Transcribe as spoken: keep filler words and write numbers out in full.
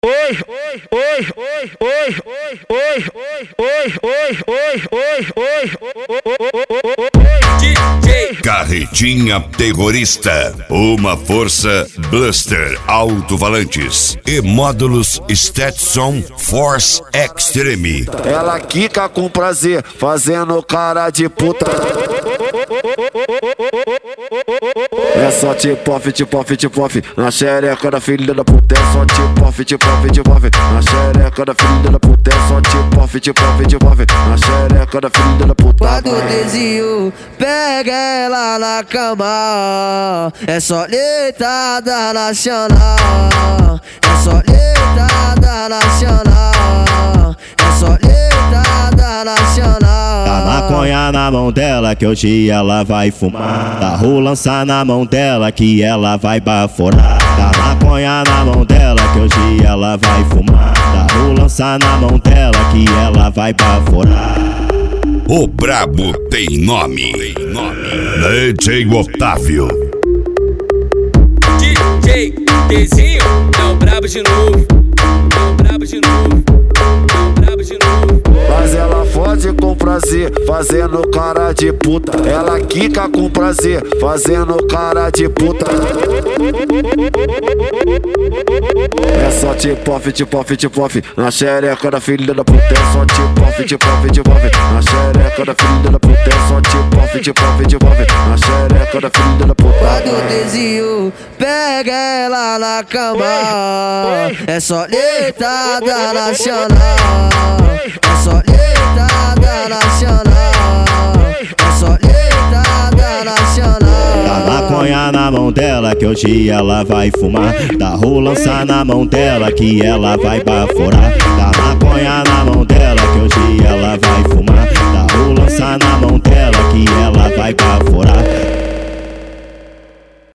Oi, oi, oi, oi, oi, oi, oi, oi, oi, oi, oi, oi, D J Carretinha Terrorista, uma força Buster Alto-Falantes e módulos Stetson Force Extreme. Ela quica com prazer, fazendo cara de puta. É só tipo-off, tipo-off, tipo-off na xereca da filha da puta. É só tipo-off, tipo-off, tipo-off na xereca da filha da puta. É só tipo-off, tipo-off, tipo-off na xereca da filha da puta. Quando o Tezinho pega ela na cama, é só deitada nacional. É só deitada nacional. É só deitada nacional. Tá maconha na mão dela que hoje ela vai fumar. Tá rolança na mão dela que ela vai baforar. Tá maconha na mão dela que hoje ela vai fumar. Tá rolança na mão dela que ela vai baforar. O brabo tem nome, tem nome. D J Otávio. D J Tezinho, é o brabo de novo. É o brabo de novo. É o brabo de novo. Mas ela fode com prazer, fazendo cara de puta. Ela quica com prazer, fazendo cara de puta. É só tipo-off, tipo-off, tipo-off na xereca da filha da puta. É só tipo-off, tipo-off, tipo-off na xereca da filha da puta. É só tipo-off, tipo-off, tipo-off na xereca da filha da puta. Quando o Tezinho pega ela na cama, é só deitada nacional. É só deitada nacional. É só deitada nacional. Tá maconha na mão dela que hoje ela vai fumar. Tá rolança na mão dela que ela vai baforar. Tá maconha na mão dela que hoje ela vai fumar. Tá rolança na mão dela que ela vai baforar.